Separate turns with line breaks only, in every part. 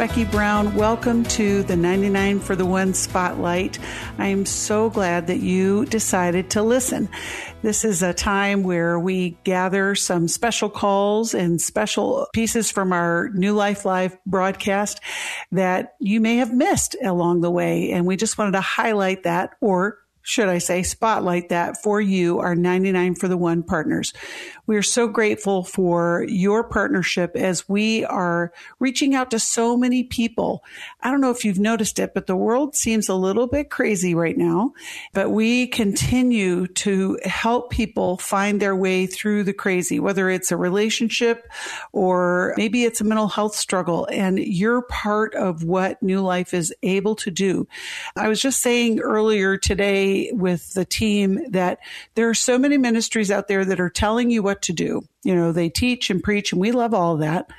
Jackie Brown. Welcome to the 99 for the One Spotlight. I am so glad that you decided to listen. This is a time where we gather some special calls and special pieces from our New Life Live broadcast that you may have missed along the way. And we just wanted to highlight that, or should I say, spotlight that for you, our 99 for the One partners. We are so grateful for your partnership as we are reaching out to so many people. I don't know if you've noticed it, but the world seems a little bit crazy right now, but we continue to help people find their way through the crazy, whether it's a relationship or maybe it's a mental health struggle, and you're part of what New Life is able to do. I was just saying earlier today with the team that there are so many ministries out there that are telling you what to do. You know, they teach and preach, and we love all of that.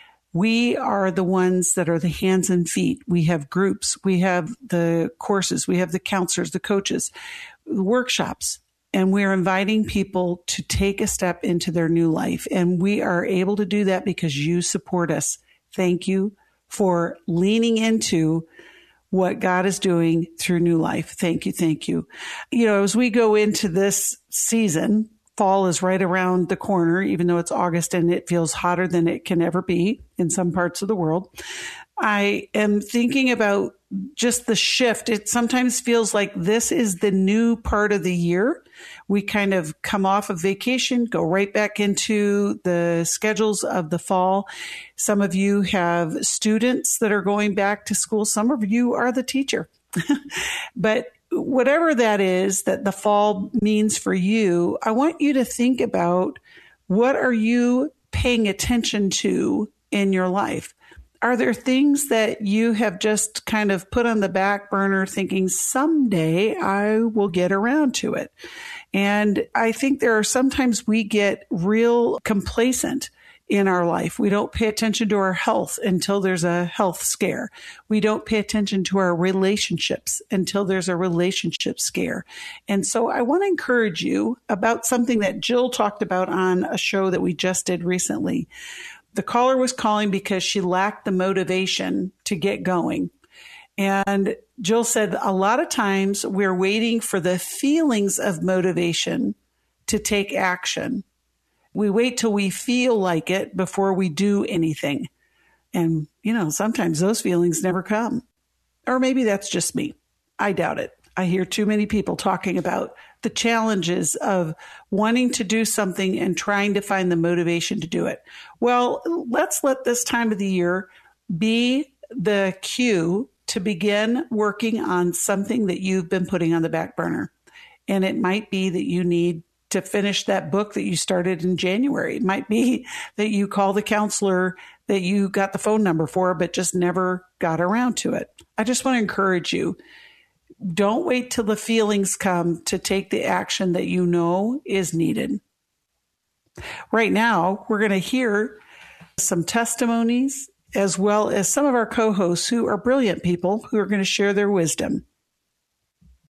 We are the ones that are the hands and feet. We have groups, we have the courses, we have the counselors, the coaches, the workshops, and we're inviting people to take a step into their new life. And we are able to do that because you support us. Thank you for leaning into what God is doing through New Life. Thank you. Thank you. You know, as we go into this season, fall is right around the corner, even though it's August and it feels hotter than it can ever be in some parts of the world. I am thinking about just the shift. It sometimes feels like this is the new part of the year. We kind of come off of vacation, go right back into the schedules of the fall. Some of you have students that are going back to school. Some of you are the teacher. But whatever that is that the fall means for you, I want you to think about, what are you paying attention to in your life? Are there things that you have just kind of put on the back burner thinking someday I will get around to it? And I think there are sometimes we get real complacent in our life. We don't pay attention to our health until there's a health scare. We don't pay attention to our relationships until there's a relationship scare. And so I want to encourage you about something that Jill talked about on a show that we just did recently. The caller was calling because she lacked the motivation to get going. And Jill said a lot of times we're waiting for the feelings of motivation to take action. We wait till we feel like it before we do anything. And, you know, sometimes those feelings never come. Or maybe that's just me. I doubt it. I hear too many people talking about the challenges of wanting to do something and trying to find the motivation to do it. Well, let's let this time of the year be the cue to begin working on something that you've been putting on the back burner. And it might be that you need to finish that book that you started in January. It might be that you call the counselor that you got the phone number for, but just never got around to it. I just want to encourage you. Don't wait till the feelings come to take the action that you know is needed. Right now, we're going to hear some testimonies as well as some of our co-hosts who are brilliant people who are going to share their wisdom.